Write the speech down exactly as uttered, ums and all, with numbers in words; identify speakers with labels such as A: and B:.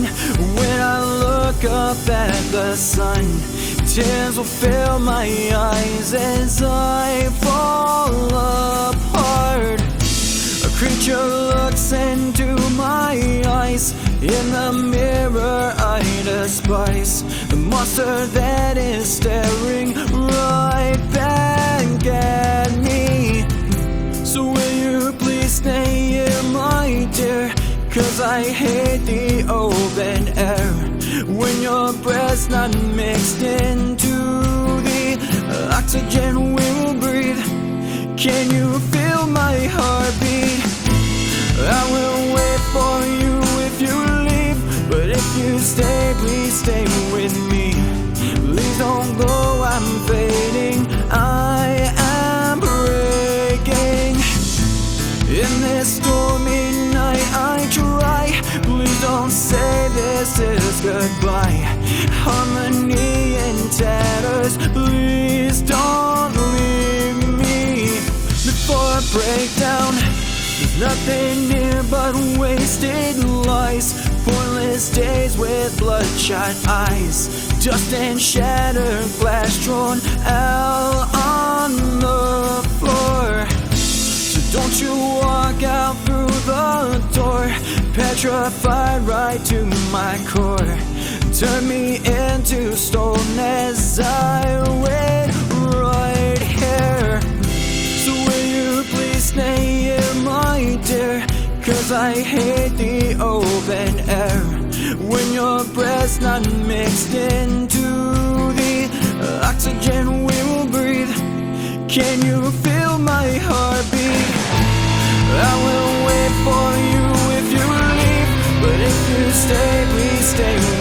A: on. When I look up at the sun, tears will fill my eyes as I fall apart. A creature looks into my eyes. In the mirror I despise the monster that is staring right back at me. So will you please stay here, my dear? Cause I hate the open air when your breath's not mixed into the oxygen we will breathe. Can you feel my heartbeat? I will wait for you if you leave, but if you stay, please stay with me. Please don't go, I'm fading, I am breaking. In this stormy night I try, please don't say this is goodbye. Harmony in tatters, please don't leave me. Before I break down, there's nothing here but wasted lies, pointless days with bloodshot eyes, dust and shattered glass drawn out on the floor. So don't you walk out through the door, petrified right to my core. Turn me into stone as I wait right here. So will you please stay here, my dear? Cause I hate the open air when your breath's not mixed into the oxygen we will breathe. Can you feel my heartbeat? I will wait for you if you leave, but if you stay, please stay with me.